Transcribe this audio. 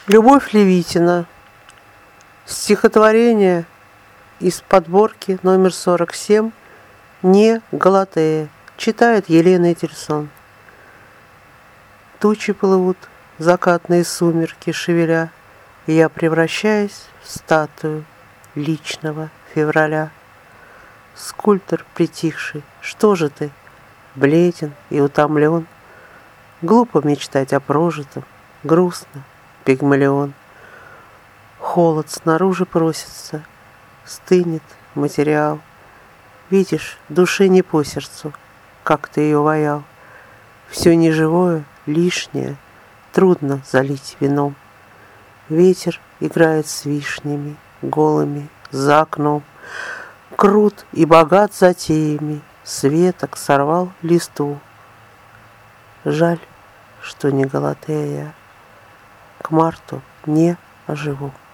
Любовь Левитина. Стихотворение из подборки номер 47 «Не Галатея». Читает Елена Этельсон. Тучи плывут, закатные сумерки шевеля, и я превращаюсь в статую личного февраля. Скульптор притихший, что же ты, бледен и утомлен? Глупо мечтать о прожитом, грустно, пигмалион. Холод снаружи просится, стынет материал. Видишь, душе не по сердцу, как ты ее ваял. Все неживое, лишнее, трудно залить вином. Ветер играет с вишнями, голыми, за окном. Крут и богат затеями, с веток сорвал листу. Жаль, что не Галатея, к марту не оживу.